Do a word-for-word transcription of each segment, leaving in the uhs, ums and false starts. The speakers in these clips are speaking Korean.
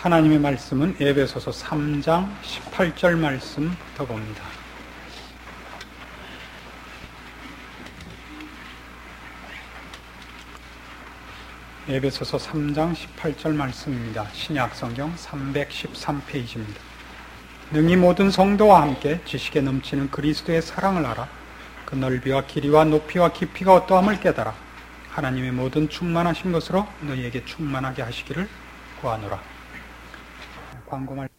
하나님의 말씀은 에베소서 삼 장 십팔 절 말씀부터 봅니다. 에베소서 삼 장 십팔 절 말씀입니다. 신약성경 삼백십삼 페이지입니다. 능히 모든 성도와 함께 지식에 넘치는 그리스도의 사랑을 알아 그 넓이와 길이와 높이와 깊이가 어떠함을 깨달아 하나님의 모든 충만하신 것으로 너희에게 충만하게 하시기를 구하노라. 광고 말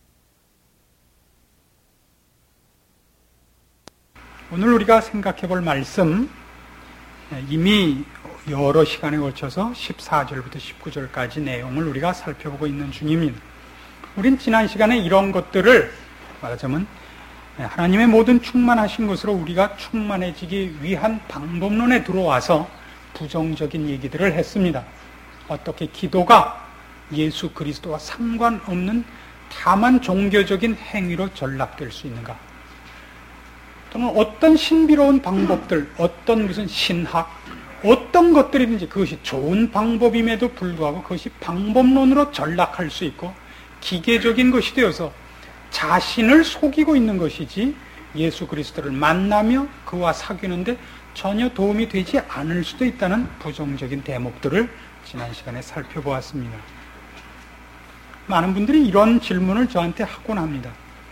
오늘 우리가 생각해 볼 말씀, 이미 여러 시간에 걸쳐서 십사 절부터 십구 절까지 내용을 우리가 살펴보고 있는 중입니다. 우린 지난 시간에 이런 것들을 말하자면 하나님의 모든 충만하신 것으로 우리가 충만해지기 위한 방법론에 들어와서 부정적인 얘기들을 했습니다. 어떻게 기도가 예수 그리스도와 상관없는 다만 종교적인 행위로 전락될 수 있는가? 또는 어떤 신비로운 방법들, 어떤 무슨 신학, 어떤 것들이든지 그것이 좋은 방법임에도 불구하고 그것이 방법론으로 전락할 수 있고 기계적인 것이 되어서 자신을 속이고 있는 것이지 예수 그리스도를 만나며 그와 사귀는데 전혀 도움이 되지 않을 수도 있다는 부정적인 대목들을 지난 시간에 살펴보았습니다. 많은 분들이 이런 질문을 저한테 하곤 합니다.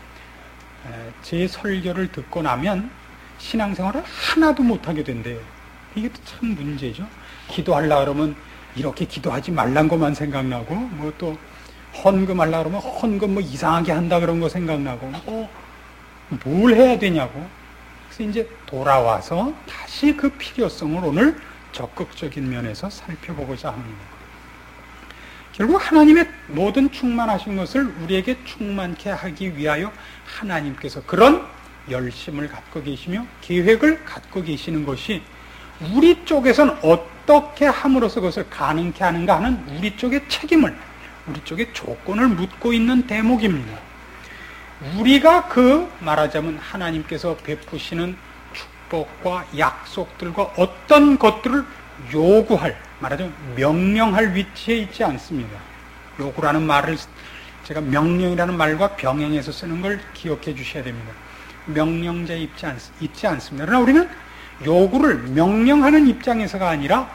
제 설교를 듣고 나면 신앙생활을 하나도 못하게 된대요. 이게 참 문제죠. 기도하려고 그러면 이렇게 기도하지 말란 것만 생각나고, 뭐 또 헌금하려고 그러면 헌금 뭐 이상하게 한다 그런 거 생각나고, 뭐 뭘 해야 되냐고. 그래서 이제 돌아와서 다시 그 필요성을 오늘 적극적인 면에서 살펴보고자 합니다. 결국 하나님의 모든 충만하신 것을 우리에게 충만케 하기 위하여 하나님께서 그런 열심을 갖고 계시며 계획을 갖고 계시는 것이 우리 쪽에서는 어떻게 함으로써 그것을 가능케 하는가 하는 우리 쪽의 책임을, 우리 쪽의 조건을 묻고 있는 대목입니다. 우리가 그 말하자면 하나님께서 베푸시는 축복과 약속들과 어떤 것들을 요구할, 말하자면 명령할 위치에 있지 않습니다. 요구라는 말을 제가 명령이라는 말과 병행해서 쓰는 걸 기억해 주셔야 됩니다. 명령자에 있지, 않, 있지 않습니다. 그러나 우리는 요구를 명령하는 입장에서가 아니라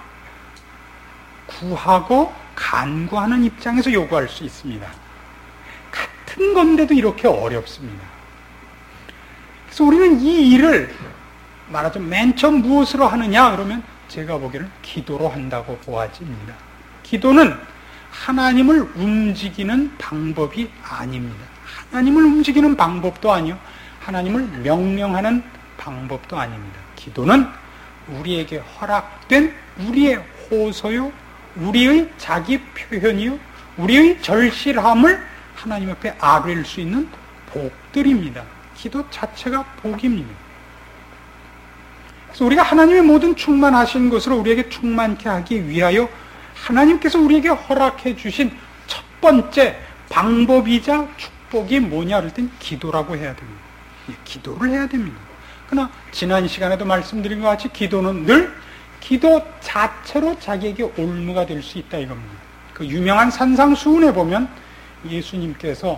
구하고 간구하는 입장에서 요구할 수 있습니다. 같은 건데도 이렇게 어렵습니다. 그래서 우리는 이 일을 말하자면 맨 처음 무엇으로 하느냐 그러면 제가 보기에는 기도로 한다고 보아집니다. 기도는 하나님을 움직이는 방법이 아닙니다. 하나님을 움직이는 방법도 아니요, 하나님을 명령하는 방법도 아닙니다. 기도는 우리에게 허락된 우리의 호소요, 우리의 자기 표현이요, 우리의 절실함을 하나님 앞에 아뢰일 수 있는 복들입니다. 기도 자체가 복입니다. 그래서 우리가 하나님의 모든 충만하신 것으로 우리에게 충만케 하기 위하여 하나님께서 우리에게 허락해 주신 첫 번째 방법이자 축복이 뭐냐 할 땐 기도라고 해야 됩니다. 기도를 해야 됩니다. 그러나 지난 시간에도 말씀드린 것 같이 기도는 늘 기도 자체로 자기에게 올무가 될 수 있다 이겁니다. 그 유명한 산상수훈에 보면 예수님께서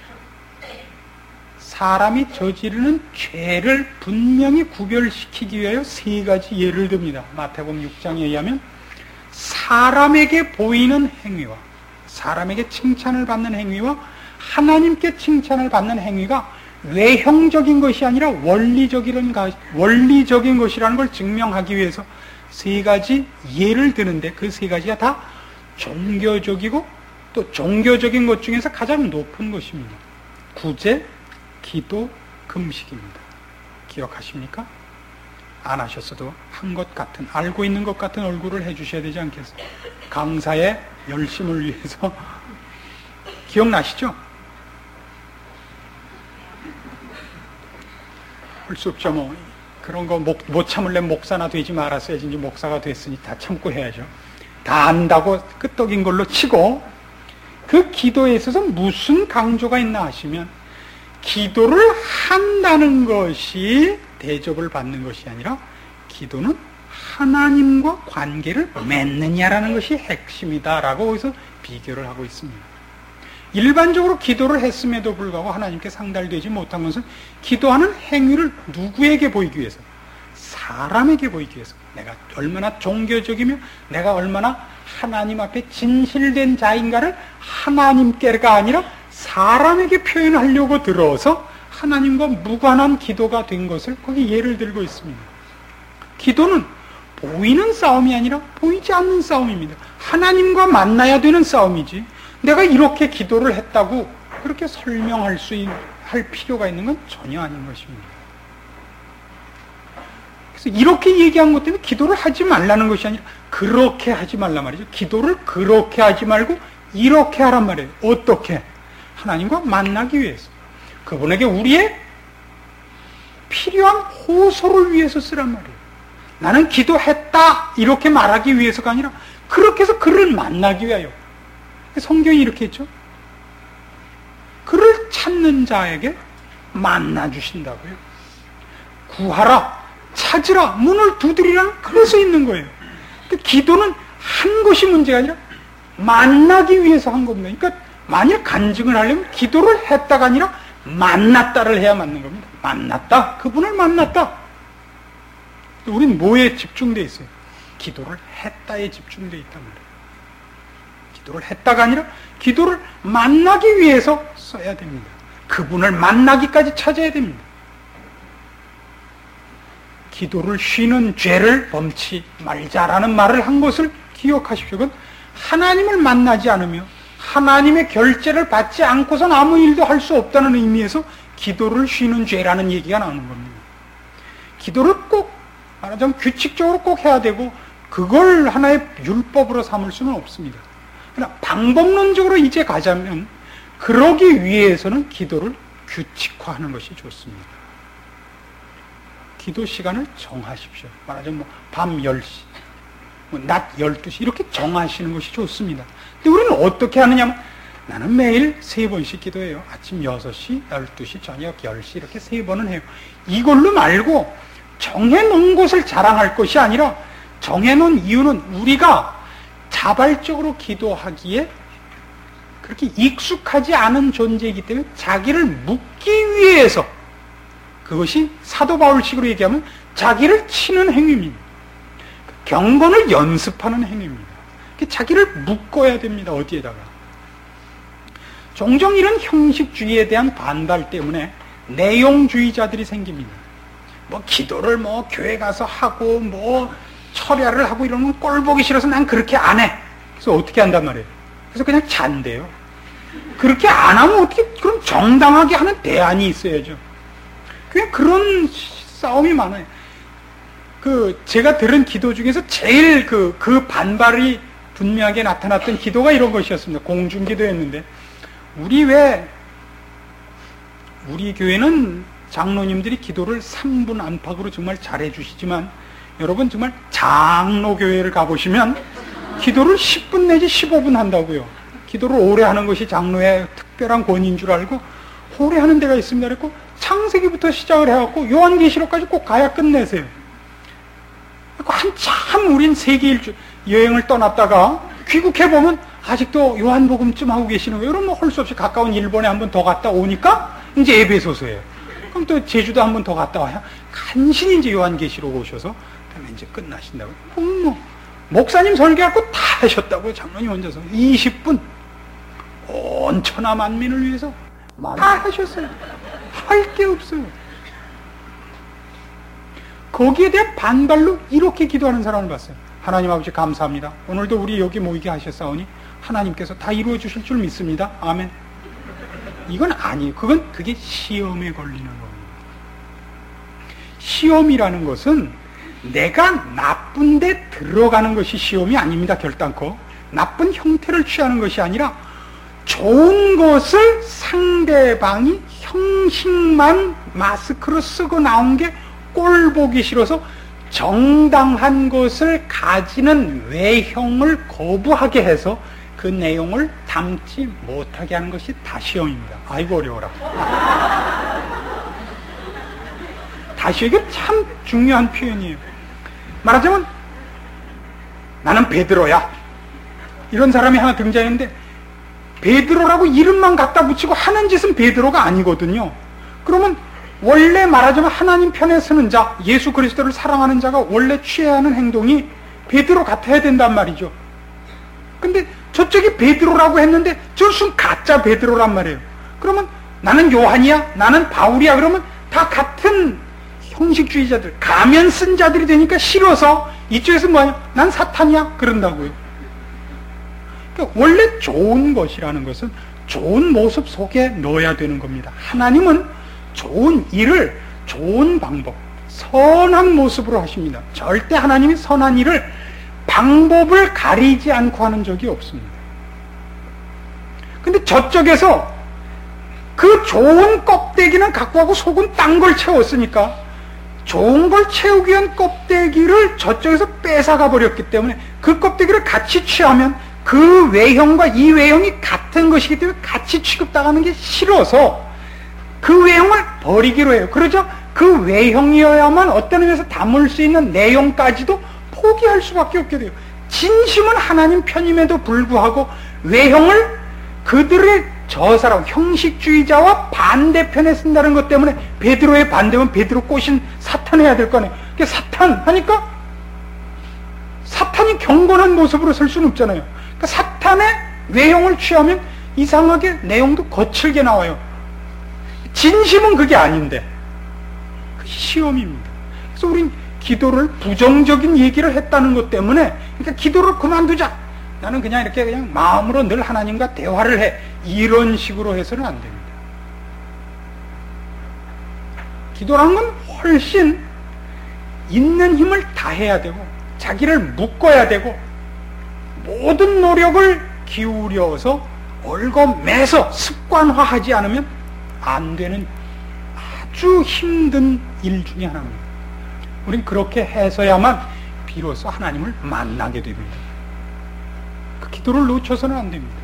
사람이 저지르는 죄를 분명히 구별시키기 위하여 세 가지 예를 듭니다. 마태복음 육 장에 의하면 사람에게 보이는 행위와 사람에게 칭찬을 받는 행위와 하나님께 칭찬을 받는 행위가 외형적인 것이 아니라 원리적인, 원리적인 것이라는 걸 증명하기 위해서 세 가지 예를 드는데 그 세 가지가 다 종교적이고 또 종교적인 것 중에서 가장 높은 것입니다. 구제, 기도, 금식입니다. 기억하십니까? 안 하셨어도 한 것 같은, 알고 있는 것 같은 얼굴을 해주셔야 되지 않겠어요? 강사의 열심을 위해서. 기억나시죠? 할 수 없죠. 뭐 그런 거 못 참을래 목사나 되지 말았어야지. 이제 목사가 됐으니 다 참고 해야죠. 다 안다고 끄떡인 걸로 치고, 그 기도에 있어서 무슨 강조가 있나 하시면 기도를 한다는 것이 대접을 받는 것이 아니라 기도는 하나님과 관계를 맺느냐라는 것이 핵심이다라고 거기서 비교를 하고 있습니다. 일반적으로 기도를 했음에도 불구하고 하나님께 상달되지 못한 것은 기도하는 행위를 누구에게 보이기 위해서? 사람에게 보이기 위해서. 내가 얼마나 종교적이며 내가 얼마나 하나님 앞에 진실된 자인가를 하나님께가 아니라 사람에게 표현하려고 들어서 하나님과 무관한 기도가 된 것을 거기 예를 들고 있습니다. 기도는 보이는 싸움이 아니라 보이지 않는 싸움입니다. 하나님과 만나야 되는 싸움이지 내가 이렇게 기도를 했다고 그렇게 설명할 수 있, 할 필요가 있는 건 전혀 아닌 것입니다. 그래서 이렇게 얘기한 것 때문에 기도를 하지 말라는 것이 아니라 그렇게 하지 말란 말이죠. 기도를 그렇게 하지 말고 이렇게 하란 말이에요. 어떻게? 하나님과 만나기 위해서. 그분에게 우리의 필요한 호소를 위해서 쓰란 말이에요. 나는 기도했다 이렇게 말하기 위해서가 아니라 그렇게 해서 그를 만나기 위하여. 성경이 이렇게 했죠. 그를 찾는 자에게 만나주신다고요. 구하라, 찾으라, 문을 두드리라 그래서 있는 거예요. 그러니까 기도는 한 것이 문제가 아니라 만나기 위해서 한 겁니다. 그러니까 만약 간증을 하려면 기도를 했다가 아니라 만났다를 해야 맞는 겁니다. 만났다, 그분을 만났다. 우린 뭐에 집중되어 있어요? 기도를 했다에 집중되어 있단 말이에요. 기도를 했다가 아니라 기도를 만나기 위해서 써야 됩니다. 그분을 만나기까지 찾아야 됩니다. 기도를 쉬는 죄를 범치 말자라는 말을 한 것을 기억하십시오. 그건 하나님을 만나지 않으며 하나님의 결제를 받지 않고선 아무 일도 할 수 없다는 의미에서 기도를 쉬는 죄라는 얘기가 나오는 겁니다. 기도를 꼭 말하자면 규칙적으로 꼭 해야 되고 그걸 하나의 율법으로 삼을 수는 없습니다. 그러나 방법론적으로 이제 가자면 그러기 위해서는 기도를 규칙화하는 것이 좋습니다. 기도 시간을 정하십시오. 말하자면 뭐 밤 열 시, 뭐 낮 열두 시 이렇게 정하시는 것이 좋습니다. 근데 우리는 어떻게 하느냐면 나는 매일 세 번씩 기도해요. 아침 여섯 시, 열두 시, 저녁 열 시 이렇게 세 번은 해요. 이걸로 말고 정해놓은 것을 자랑할 것이 아니라 정해놓은 이유는 우리가 자발적으로 기도하기에 그렇게 익숙하지 않은 존재이기 때문에 자기를 묻기 위해서 그것이 사도 바울식으로 얘기하면 자기를 치는 행위입니다. 경건을 연습하는 행위입니다. 자기를 묶어야 됩니다. 어디에다가. 종종 이런 형식주의에 대한 반발 때문에 내용주의자들이 생깁니다. 뭐 기도를 뭐 교회 가서 하고 뭐 철야를 하고 이러면 꼴 보기 싫어서 난 그렇게 안 해. 그래서 어떻게 한단 말이에요? 그래서 그냥 잔대요. 그렇게 안 하면 어떻게 그럼 정당하게 하는 대안이 있어야죠. 그냥 그런 싸움이 많아요. 그 제가 들은 기도 중에서 제일 그, 그 반발이 분명하게 나타났던 기도가 이런 것이었습니다. 공중기도였는데 우리 왜 우리 교회는 장로님들이 기도를 삼 분 안팎으로 정말 잘해 주시지만 여러분 정말 장로교회를 가보시면 기도를 십 분 내지 십오 분 한다고요. 기도를 오래 하는 것이 장로의 특별한 권위인 줄 알고 오래 하는 데가 있습니다. 그랬고 창세기부터 시작을 해갖고 요한계시록까지 꼭 가야 끝내세요. 한참 우린 세계 일주 여행을 떠났다가 귀국해보면 아직도 요한복음쯤 하고 계시는 거예요. 여러분 할 수 없이 가까운 일본에 한 번 더 갔다 오니까 이제 에베소서예요. 그럼 또 제주도 한 번 더 갔다 와야 간신히 이제 요한계시록 오셔서 그다음에 이제 끝나신다고. 음, 뭐 목사님 설교할 거 다 하셨다고요. 장로님 혼자서 이십 분 온 천하 만민을 위해서 다 하셨어요. 할 게 없어요. 거기에 대한 반발로 이렇게 기도하는 사람을 봤어요. 하나님 아버지 감사합니다. 오늘도 우리 여기 모이게 하셨사오니 하나님께서 다 이루어 주실 줄 믿습니다. 아멘. 이건 아니에요. 그건 그게 시험에 걸리는 겁니다. 시험이라는 것은 내가 나쁜 데 들어가는 것이 시험이 아닙니다. 결단코. 나쁜 형태를 취하는 것이 아니라 좋은 것을 상대방이 형식만 마스크로 쓰고 나온 게 꼴 보기 싫어서 정당한 것을 가지는 외형을 거부하게 해서 그 내용을 담지 못하게 하는 것이 다 시험입니다. 아이고 어려워라. 다시 이게 참 중요한 표현이에요. 말하자면 나는 베드로야. 이런 사람이 하나 등장했는데 베드로라고 이름만 갖다 붙이고 하는 짓은 베드로가 아니거든요. 그러면 원래 말하자면 하나님 편에 서는 자, 예수 그리스도를 사랑하는 자가 원래 취해야 하는 행동이 베드로 같아야 된단 말이죠. 근데 저쪽이 베드로라고 했는데 저순 가짜 베드로란 말이에요. 그러면 나는 요한이야, 나는 바울이야, 그러면 다 같은 형식주의자들, 가면 쓴 자들이 되니까 싫어서 이쪽에서 뭐냐, 난 사탄이야 그런다고요. 그러니까 원래 좋은 것이라는 것은 좋은 모습 속에 넣어야 되는 겁니다. 하나님은 좋은 일을 좋은 방법, 선한 모습으로 하십니다. 절대 하나님이 선한 일을 방법을 가리지 않고 하는 적이 없습니다. 근데 저쪽에서 그 좋은 껍데기는 갖고 가고 속은 딴 걸 채웠으니까 좋은 걸 채우기 위한 껍데기를 저쪽에서 뺏어가 버렸기 때문에 그 껍데기를 같이 취하면 그 외형과 이 외형이 같은 것이기 때문에 같이 취급당하는 게 싫어서 그 외형을 버리기로 해요. 그러죠? 그 외형이어야만 어떤 의미에서 담을 수 있는 내용까지도 포기할 수밖에 없게 돼요. 진심은 하나님 편임에도 불구하고 외형을 그들의 저 사람 형식주의자와 반대편에 쓴다는 것 때문에 베드로의 반대면 베드로 꼬신 사탄 해야 될 거네. 그러니까 사탄 하니까 사탄이 경건한 모습으로 설 수는 없잖아요. 그러니까 사탄의 외형을 취하면 이상하게 내용도 거칠게 나와요. 진심은 그게 아닌데 그 시험입니다. 그래서 우린 기도를 부정적인 얘기를 했다는 것 때문에 그러니까 기도를 그만두자. 나는 그냥 이렇게 그냥 마음으로 늘 하나님과 대화를 해. 이런 식으로 해서는 안 됩니다. 기도라는 건 훨씬 있는 힘을 다해야 되고 자기를 묶어야 되고 모든 노력을 기울여서 얽어매서 습관화하지 않으면 안 되는 아주 힘든 일 중에 하나입니다. 우린 그렇게 해서야만 비로소 하나님을 만나게 됩니다. 그 기도를 놓쳐서는 안 됩니다.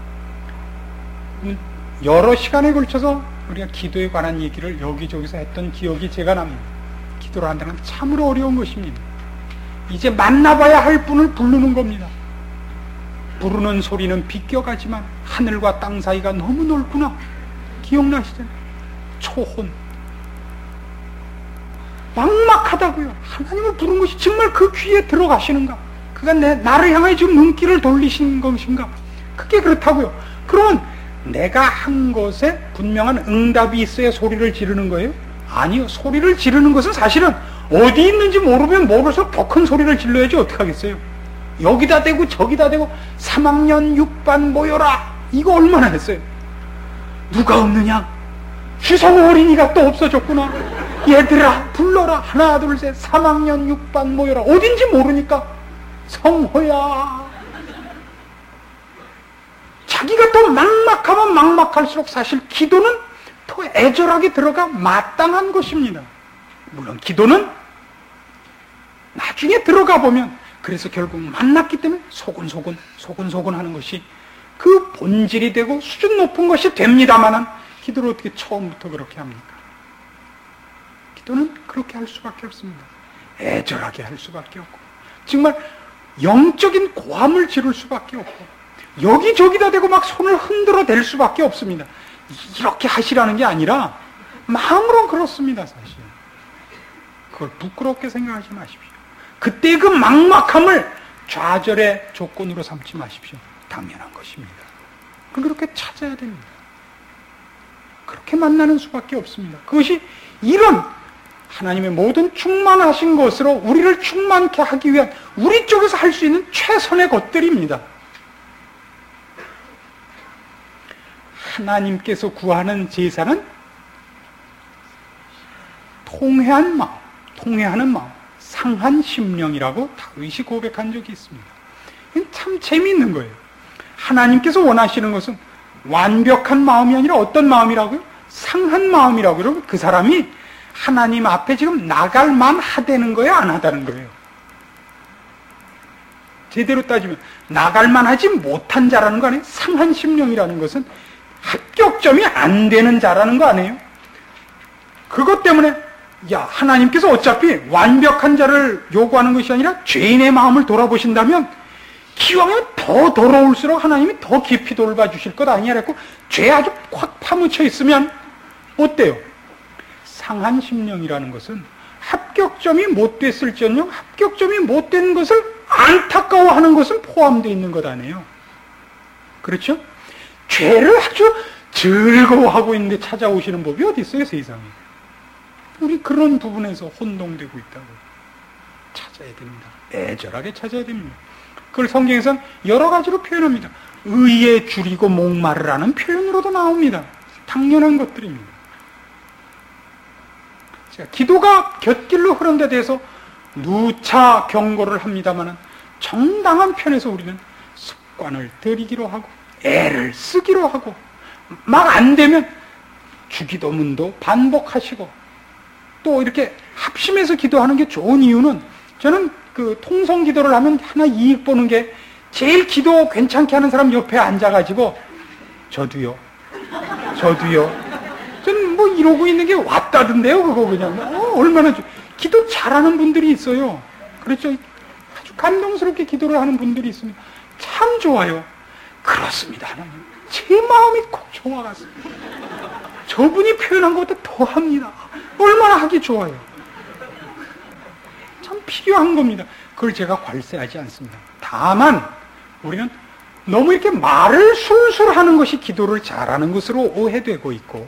여러 시간에 걸쳐서 우리가 기도에 관한 얘기를 여기저기서 했던 기억이 제가 납니다. 기도를 한다는 건 참으로 어려운 것입니다. 이제 만나봐야 할 분을 부르는 겁니다. 부르는 소리는 비껴가지만 하늘과 땅 사이가 너무 넓구나. 기억나시잖아요. 초혼. 막막하다고요. 하나님을 부른 것이 정말 그 귀에 들어가시는가? 그가 내, 나를 향하여 지금 눈길을 돌리신 것인가? 그게 그렇다고요. 그러면 내가 한 것에 분명한 응답이 있어야 소리를 지르는 거예요? 아니요. 소리를 지르는 것은 사실은 어디 있는지 모르면 모를수록 더 큰 소리를 질러야지 어떡하겠어요? 여기다 대고 저기다 대고 삼 학년 육 반 모여라. 이거 얼마나 했어요? 누가 없느냐? 주성호 어린이가 또 없어졌구나. 얘들아 불러라. 하나 둘 셋 삼 학년 육 반 모여라. 어딘지 모르니까 성호야. 자기가 더 막막하면 막막할수록 사실 기도는 더 애절하게 들어가 마땅한 것입니다. 물론 기도는 나중에 들어가 보면 그래서 결국 만났기 때문에 소근소근 소근소근 하는 것이 그 본질이 되고 수준 높은 것이 됩니다만은 기도를 어떻게 처음부터 그렇게 합니까? 기도는 그렇게 할 수밖에 없습니다. 애절하게 할 수밖에 없고 정말 영적인 고함을 지를 수밖에 없고 여기저기다 대고 막 손을 흔들어 댈 수밖에 없습니다. 이렇게 하시라는 게 아니라 마음으로는 그렇습니다. 사실 그걸 부끄럽게 생각하지 마십시오. 그때 그 막막함을 좌절의 조건으로 삼지 마십시오. 당연한 것입니다. 그렇게 찾아야 됩니다. 그렇게 만나는 수밖에 없습니다. 그것이 이런 하나님의 모든 충만하신 것으로 우리를 충만케 하기 위한 우리 쪽에서 할 수 있는 최선의 것들입니다. 하나님께서 구하는 제사는 통회한 마음, 통회하는 마음, 상한 심령이라고 다윗이 고백한 적이 있습니다. 참 재미있는 거예요. 하나님께서 원하시는 것은 완벽한 마음이 아니라 어떤 마음이라고요? 상한 마음이라고. 그러면 그 사람이 하나님 앞에 지금 나갈만 하다는 거예요? 안 하다는 거예요? 제대로 따지면 나갈만 하지 못한 자라는 거 아니에요? 상한 심령이라는 것은 합격점이 안 되는 자라는 거 아니에요? 그것 때문에 야 하나님께서 어차피 완벽한 자를 요구하는 것이 아니라 죄인의 마음을 돌아보신다면 기왕이면 더 더러울수록 하나님이 더 깊이 돌봐주실 것 아니냐 그랬고, 죄 아주 확 파묻혀 있으면 어때요? 상한 심령이라는 것은 합격점이 못 됐을지언정 합격점이 못 된 것을 안타까워하는 것은 포함되어 있는 것 아니에요. 그렇죠? 죄를 아주 즐거워하고 있는데 찾아오시는 법이 어디 있어요, 세상에. 우리 그런 부분에서 혼동되고 있다고 찾아야 됩니다. 애절하게 찾아야 됩니다. 그걸 성경에서는 여러 가지로 표현합니다. 의에 줄이고 목마르라는 표현으로도 나옵니다. 당연한 것들입니다. 자, 기도가 곁길로 흐른 데 대해서 누차 경고를 합니다만 정당한 편에서 우리는 습관을 들이기로 하고 애를 쓰기로 하고 막 안 되면 주기도문도 반복하시고 또 이렇게 합심해서 기도하는 게 좋은 이유는 저는 그 통성 기도를 하면 하나 이익 보는 게 제일 기도 괜찮게 하는 사람 옆에 앉아가지고 저도요 저도요 저는 뭐 이러고 있는 게 왔다던데요 그거 그냥 어, 얼마나 좋... 기도 잘하는 분들이 있어요. 그렇죠? 아주 감동스럽게 기도를 하는 분들이 있습니다. 참 좋아요. 그렇습니다. 하나님 제 마음이 꼭 좋아갔습니다. 저분이 표현한 것보다 더 합니다. 얼마나 하기 좋아요. 참 필요한 겁니다. 그걸 제가 괄세하지 않습니다. 다만 우리는 너무 이렇게 말을 술술 하는 것이 기도를 잘하는 것으로 오해되고 있고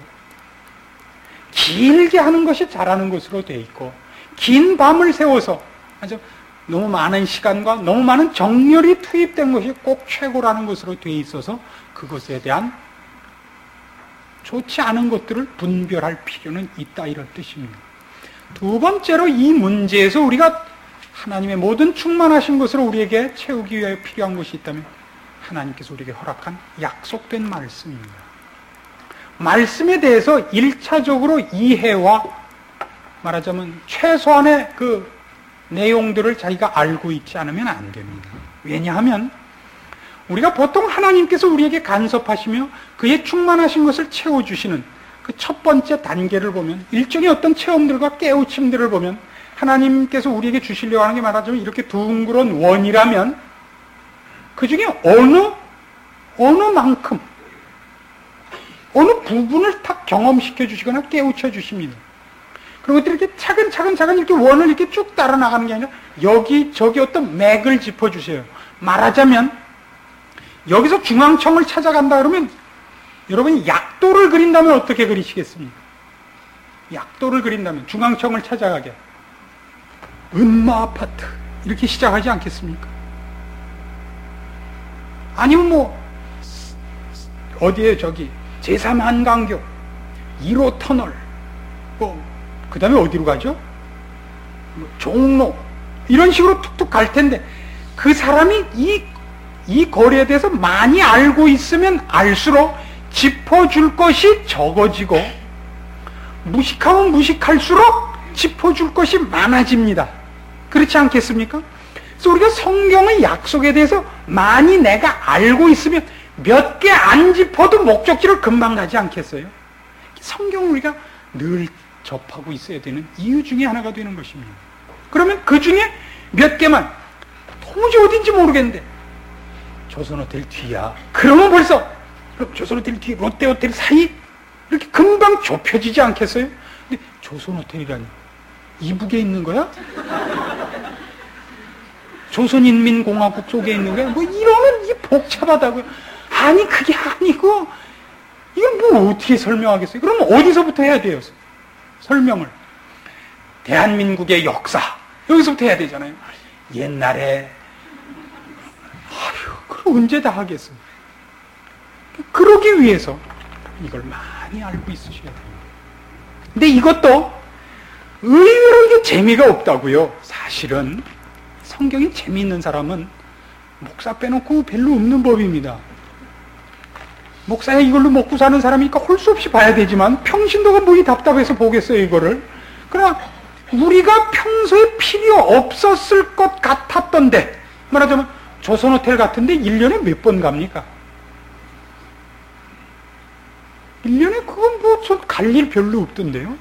길게 하는 것이 잘하는 것으로 돼 있고 긴 밤을 새워서 아주 너무 많은 시간과 너무 많은 정열이 투입된 것이 꼭 최고라는 것으로 돼 있어서 그것에 대한 좋지 않은 것들을 분별할 필요는 있다 이런 뜻입니다. 두 번째로 이 문제에서 우리가 하나님의 모든 충만하신 것을 우리에게 채우기 위하여 필요한 것이 있다면 하나님께서 우리에게 허락한 약속된 말씀입니다. 말씀에 대해서 일차적으로 이해와 말하자면 최소한의 그 내용들을 자기가 알고 있지 않으면 안 됩니다. 왜냐하면 우리가 보통 하나님께서 우리에게 간섭하시며 그의 충만하신 것을 채워주시는 그 첫 번째 단계를 보면 일종의 어떤 체험들과 깨우침들을 보면 하나님께서 우리에게 주시려고 하는 게 말하자면 이렇게 둥그런 원이라면 그 중에 어느 어느 만큼 어느 부분을 딱 경험시켜 주시거나 깨우쳐 주십니다. 그리고 이렇게 차근차근 차근 이렇게 원을 이렇게 쭉 따라 나가는 게 아니라 여기 저기 어떤 맥을 짚어 주세요. 말하자면 여기서 중앙청을 찾아간다 그러면 여러분이 약도를 그린다면 어떻게 그리시겠습니까? 약도를 그린다면 중앙청을 찾아가게 은마 아파트 이렇게 시작하지 않겠습니까? 아니면 뭐 어디에 저기 제삼 한강교 일 호 터널 뭐 그 다음에 어디로 가죠? 뭐 종로 이런 식으로 툭툭 갈 텐데 그 사람이 이, 이 거리에 대해서 많이 알고 있으면 알수록 짚어줄 것이 적어지고 무식하면 무식할수록 짚어줄 것이 많아집니다. 그렇지 않겠습니까? 그래서 우리가 성경의 약속에 대해서 많이 내가 알고 있으면 몇 개 안 짚어도 목적지를 금방 가지 않겠어요? 성경을 우리가 늘 접하고 있어야 되는 이유 중에 하나가 되는 것입니다. 그러면 그 중에 몇 개만 도무지 어딘지 모르겠는데 조선호텔 뒤야. 그러면 벌써 그럼 조선호텔 뒤 롯데호텔 사이 이렇게 금방 좁혀지지 않겠어요? 근데 조선호텔이라니 이북에 있는 거야? 조선인민공화국 속에 있는 거야? 뭐 이러면 이게 복잡하다고요. 아니 그게 아니고 이걸 뭐 어떻게 설명하겠어요? 그럼 어디서부터 해야 돼요? 설명을 대한민국의 역사 여기서부터 해야 되잖아요. 옛날에 아휴 그걸 언제 다 하겠습니까? 그러기 위해서 이걸 많이 알고 있으셔야 됩니다. 근데 이것도 의외로 이게 재미가 없다고요. 사실은 성경이 재미있는 사람은 목사 빼놓고 별로 없는 법입니다. 목사야 이걸로 먹고 사는 사람이니까 할 수 없이 봐야 되지만 평신도가 뭐이 답답해서 보겠어요 이거를. 그러나 우리가 평소에 필요 없었을 것 같았던데 말하자면 조선호텔 같은데 일 년에 몇 번 갑니까? 일 년에 그건 뭐 갈 일 별로 없던데요.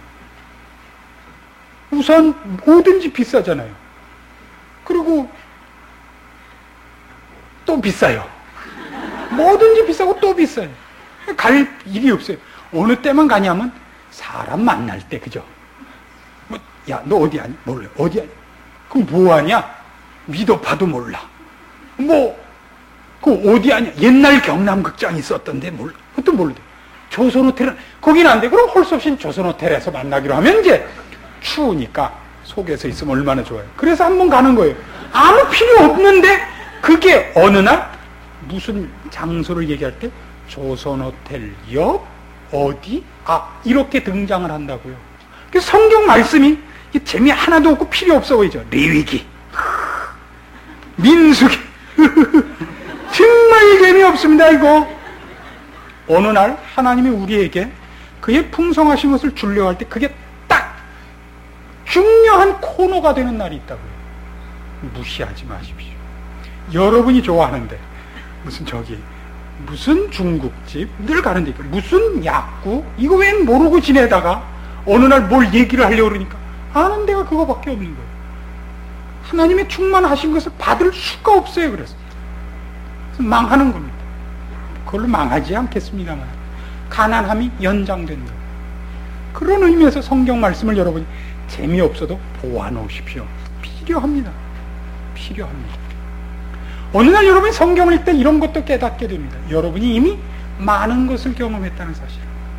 우선 뭐든지 비싸잖아요. 그리고 또 비싸요. 뭐든지 비싸고 또 비싸요. 갈 일이 없어요. 어느 때만 가냐면 사람 만날 때, 그죠? 뭐, 야, 너 어디 아니? 몰라. 어디 아니? 그럼 뭐 하냐? 믿어 봐도 몰라. 뭐, 그 어디 아니야? 옛날 경남극장이 있었던데 몰라. 그것도 모르대. 조선호텔은, 거기는 안 돼. 그럼 할 수 없이 조선호텔에서 만나기로 하면 이제 추우니까 속에서 있으면 얼마나 좋아요. 그래서 한번 가는 거예요. 아무 필요 없는데 그게 어느 날 무슨 장소를 얘기할 때 조선호텔 옆 어디? 아, 이렇게 등장을 한다고요. 그래서 성경 말씀이 재미 하나도 없고 필요 없어 보이죠. 레위기, 민수기 정말 재미없습니다 이거. 어느 날 하나님이 우리에게 그의 풍성하신 것을 주려고 할 때 그게 딱 중요한 코너가 되는 날이 있다고요. 무시하지 마십시오. 여러분이 좋아하는데 무슨 저기 무슨 중국집 늘 가는데 무슨 약국 이거 왜 모르고 지내다가 어느 날 뭘 얘기를 하려고 그러니까 아는 데가 그거밖에 없는 거예요. 하나님의 충만하신 것을 받을 수가 없어요. 그래서, 그래서 망하는 겁니다. 그걸로 망하지 않겠습니다만 가난함이 연장된다. 그런 의미에서 성경 말씀을 여러분이 재미없어도 보아놓으십시오. 필요합니다. 필요합니다. 어느 날 여러분이 성경을 읽을 때 이런 것도 깨닫게 됩니다. 여러분이 이미 많은 것을 경험했다는 사실.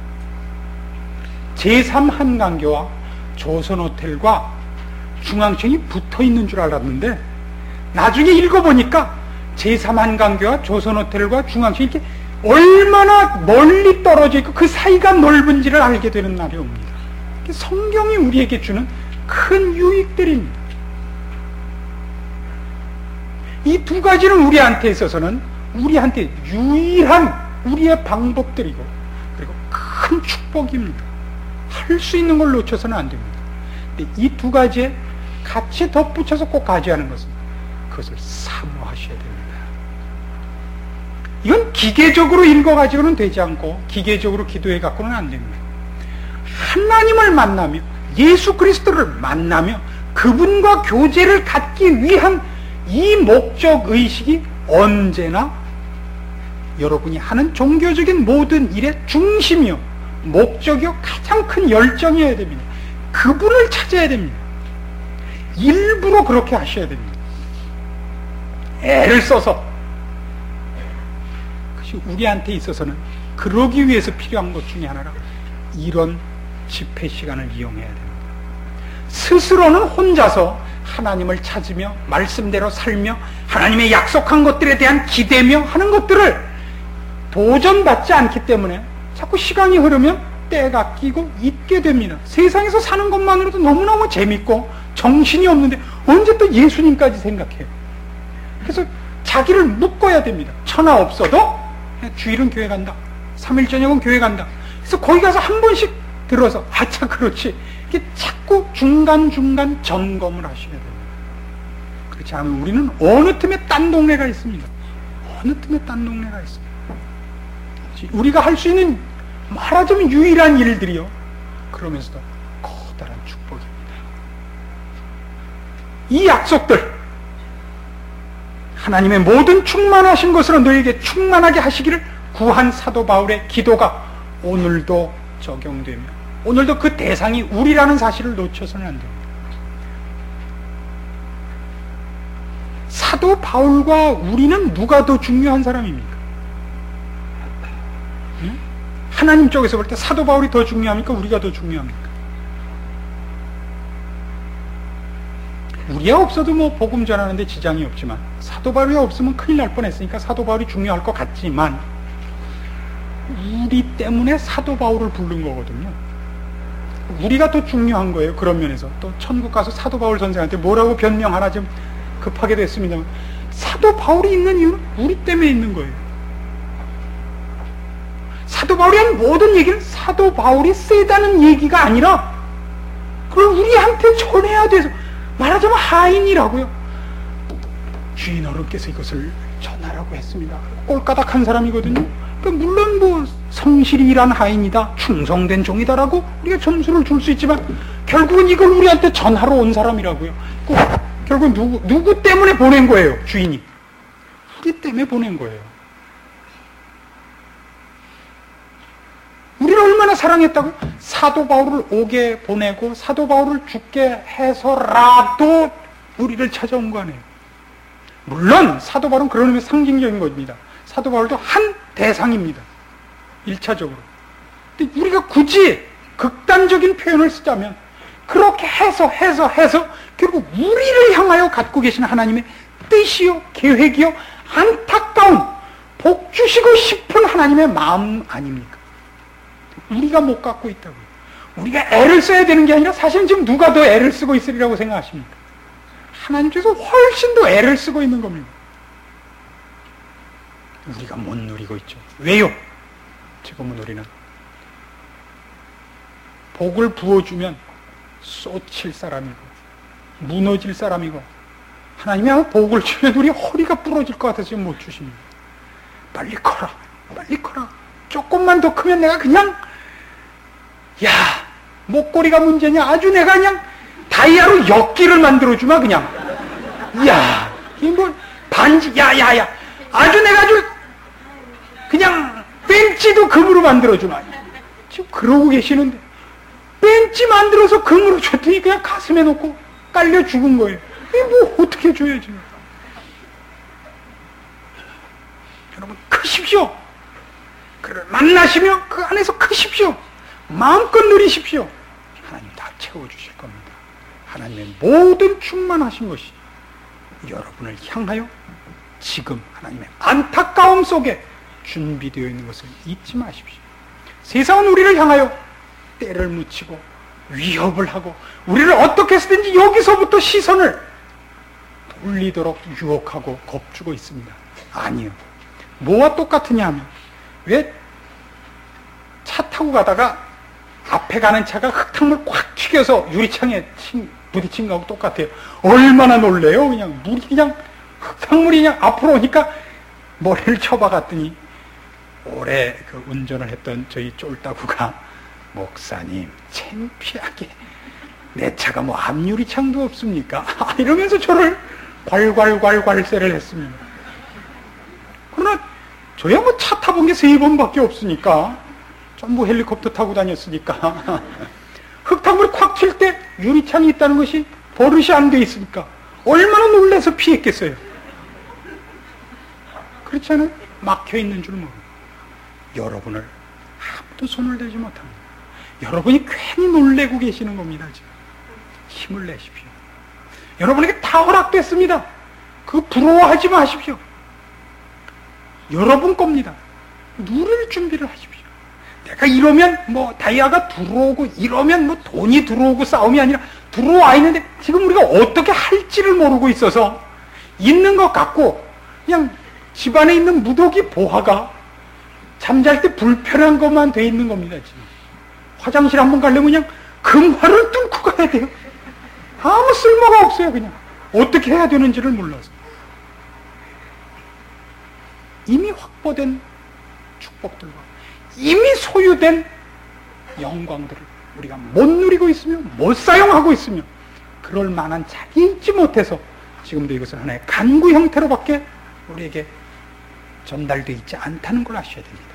제삼 한강교와 조선호텔과 중앙청이 붙어있는 줄 알았는데 나중에 읽어보니까 제삼 한강교와 조선호텔과 중앙청이 이렇게 얼마나 멀리 떨어져 있고 그 사이가 넓은지를 알게 되는 날이 옵니다. 성경이 우리에게 주는 큰 유익들입니다. 이 두 가지는 우리한테 있어서는 우리한테 유일한 우리의 방법들이고 그리고 큰 축복입니다. 할 수 있는 걸 놓쳐서는 안 됩니다. 근데 이 두 가지에 같이 덧붙여서 꼭 가져야하는 것은 그것을 사모하셔야 됩니다. 이건 기계적으로 읽어가지고는 되지 않고 기계적으로 기도해 갖고는 안 됩니다. 하나님을 만나며 예수 그리스도를 만나며 그분과 교제를 갖기 위한 이 목적의식이 언제나 여러분이 하는 종교적인 모든 일의 중심이요 목적이요 가장 큰 열정이어야 됩니다. 그분을 찾아야 됩니다. 일부러 그렇게 하셔야 됩니다. 애를 써서. 그것이 우리한테 있어서는 그러기 위해서 필요한 것 중에 하나라 이런 집회 시간을 이용해야 됩니다. 스스로는 혼자서 하나님을 찾으며 말씀대로 살며 하나님의 약속한 것들에 대한 기대며 하는 것들을 도전받지 않기 때문에 자꾸 시간이 흐르면 때가 끼고 잊게 됩니다. 세상에서 사는 것만으로도 너무너무 재밌고 정신이 없는데 언제 또 예수님까지 생각해요. 그래서 자기를 묶어야 됩니다. 천하 없어도 주일은 교회 간다. 삼일 저녁은 교회 간다. 그래서 거기 가서 한 번씩 들어서 아차 그렇지. 이렇게 자꾸 중간중간 점검을 하셔야 됩니다. 그렇지 않으면 우리는 어느 틈에 딴 동네가 있습니다. 어느 틈에 딴 동네가 있습니다. 우리가 할 수 있는 말하자면 유일한 일들이요. 그러면서도 커다란 축복입니다. 이 약속들 하나님의 모든 충만하신 것으로 너에게 충만하게 하시기를 구한 사도 바울의 기도가 오늘도 적용되며 오늘도 그 대상이 우리라는 사실을 놓쳐서는 안 됩니다. 사도 바울과 우리는 누가 더 중요한 사람입니까? 응? 하나님 쪽에서 볼 때 사도 바울이 더 중요합니까? 우리가 더 중요합니까? 우리가 없어도 뭐 복음 전하는데 지장이 없지만 사도 바울이 없으면 큰일 날 뻔했으니까 사도 바울이 중요할 것 같지만 우리 때문에 사도 바울을 부른 거거든요. 우리가 더 중요한 거예요. 그런 면에서 또 천국 가서 사도 바울 선생한테 뭐라고 변명하나 좀 급하게 됐습니다만 사도 바울이 있는 이유는 우리 때문에 있는 거예요. 사도 바울이 한 모든 얘기는 사도 바울이 세다는 얘기가 아니라 그걸 우리한테 전해야 돼서 말하자면 하인이라고요. 주인 어른께서 이것을 전하라고 했습니다. 꼴까닥한 사람이거든요. 그러니까 물론 뭐 성실히 일한 하인이다, 충성된 종이다라고 우리가 점수를 줄 수 있지만 결국은 이걸 우리한테 전하러 온 사람이라고요. 결국 누구 누구 때문에 보낸 거예요? 주인이. 사랑하기 때문에 보낸 거예요. 우리를 얼마나 사랑했다고? 사도 바울을 오게 보내고 사도 바울을 죽게 해서라도 우리를 찾아온 거 아니에요. 물론 사도 바울은 그런 의미의 상징적인 겁니다. 사도 바울도 한 대상입니다. 일차적으로. 근데 우리가 굳이 극단적인 표현을 쓰자면 그렇게 해서 해서 해서 결국 우리를 향하여 갖고 계신 하나님의 뜻이요 계획이요 안타까운 복 주시고 싶은 하나님의 마음 아닙니까? 우리가 못 갖고 있다고요. 우리가 애를 써야 되는 게 아니라 사실은 지금 누가 더 애를 쓰고 있으리라고 생각하십니까? 하나님께서 훨씬 더 애를 쓰고 있는 겁니다. 우리가 못 누리고 있죠. 왜요? 지금은 우리는 복을 부어주면 쏟칠 사람이고 무너질 사람이고 하나님이 아마 복을 주면 우리 허리가 부러질 것 같아서 못 주십니다. 빨리 커라 빨리 커라 조금만 더 크면 내가 그냥 야 목걸이가 문제냐 아주 내가 그냥 다이아로 엿기를 만들어주마 그냥 야 이 뭐 반지 야야야 아주 내가 아주 그냥 벤치도 금으로 만들어주마. 지금 그러고 계시는데 벤치 만들어서 금으로 줬더니 그냥 가슴에 놓고 깔려 죽은 거예요. 이게 뭐 어떻게 줘야지. 여러분 크십시오. 그를 만나시며 그 안에서 크십시오. 마음껏 누리십시오. 하나님 다 채워주실 겁니다. 하나님의 모든 충만하신 것이 여러분을 향하여 지금 하나님의 안타까움 속에 준비되어 있는 것을 잊지 마십시오. 세상은 우리를 향하여 때를 묻히고 위협을 하고 우리를 어떻게 해서든지 여기서부터 시선을 돌리도록 유혹하고 겁주고 있습니다. 아니요. 뭐와 똑같으냐 하면 왜 차 타고 가다가 앞에 가는 차가 흙탕물 꽉 튀겨서 유리창에 친, 부딪힌 거하고 똑같아요. 얼마나 놀래요. 그냥 물이 그냥 흙탕물이 그냥 앞으로 오니까 머리를 쳐박았더니 오래 그 운전을 했던 저희 쫄따구가 목사님 창피하게 내 차가 뭐 앞유리창도 없습니까? 이러면서 저를 괄괄괄괄세를 했습니다. 그러나 저야 뭐 차 타본 게 세 번밖에 없으니까 전부 헬리콥터 타고 다녔으니까 흙탕물이 콱 칠 때 유리창이 있다는 것이 버릇이 안 돼 있으니까 얼마나 놀라서 피했겠어요. 그렇지 않아요? 막혀있는 줄 모르고 여러분을 아무도 손을 대지 못합니다. 여러분이 괜히 놀래고 계시는 겁니다. 지금 힘을 내십시오. 여러분에게 다 허락됐습니다. 그 부러워하지 마십시오. 여러분 겁니다. 누릴 준비를 하십시오. 내가 이러면 뭐 다이아가 들어오고 이러면 뭐 돈이 들어오고 싸움이 아니라 들어와 있는데 지금 우리가 어떻게 할지를 모르고 있어서 있는 것 같고 그냥 집안에 있는 무더기 보화가 잠잘 때 불편한 것만 돼 있는 겁니다. 지금 화장실 한번 가려면 그냥 금화를 뚫고 가야 돼요. 아무 쓸모가 없어요. 그냥 어떻게 해야 되는지를 몰라서 이미 확보된 축복들과 이미 소유된 영광들을 우리가 못 누리고 있으며 못 사용하고 있으며 그럴 만한 자리에 있지 못해서 지금도 이것은 하나의 간구 형태로밖에 우리에게 전달되어 있지 않다는 걸 아셔야 됩니다.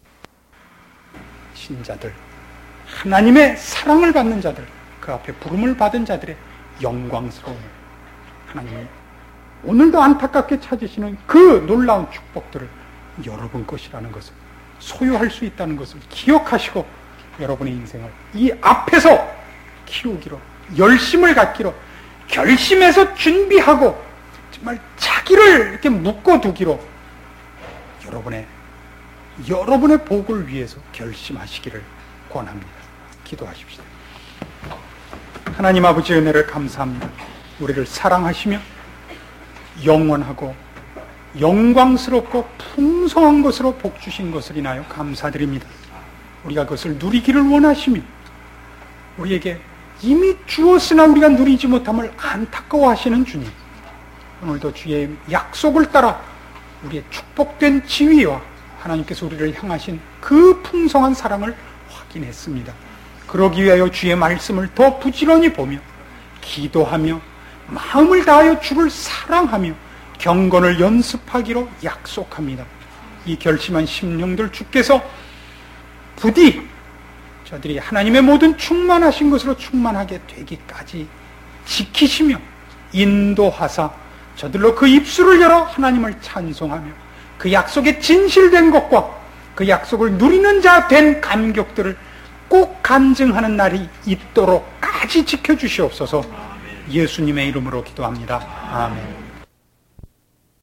신자들, 하나님의 사랑을 받는 자들, 그 앞에 부름을 받은 자들의 영광스러운 하나님이 오늘도 안타깝게 찾으시는 그 놀라운 축복들을 여러분 것이라는 것을 소유할 수 있다는 것을 기억하시고 여러분의 인생을 이 앞에서 키우기로 열심을 갖기로 결심해서 준비하고 정말 자기를 이렇게 묶어두기로 여러분의 여러분의 복을 위해서 결심하시기를 권합니다. 기도하십시다. 하나님 아버지의 은혜를 감사합니다. 우리를 사랑하시며 영원하고 영광스럽고 풍성한 것으로 복 주신 것을 인하여 감사드립니다. 우리가 그것을 누리기를 원하시며 우리에게 이미 주었으나 우리가 누리지 못함을 안타까워하시는 주님, 오늘도 주의 약속을 따라 우리의 축복된 지위와 하나님께서 우리를 향하신 그 풍성한 사랑을 확인했습니다. 그러기 위하여 주의 말씀을 더 부지런히 보며 기도하며 마음을 다하여 주를 사랑하며 경건을 연습하기로 약속합니다. 이 결심한 심령들 주께서 부디 저들이 하나님의 모든 충만하신 것으로 충만하게 되기까지 지키시며 인도하사 저들로 그 입술을 열어 하나님을 찬송하며 그 약속에 진실된 것과 그 약속을 누리는 자 된 감격들을 꼭 간증하는 날이 있도록까지 지켜주시옵소서. 예수님의 이름으로 기도합니다. 아멘.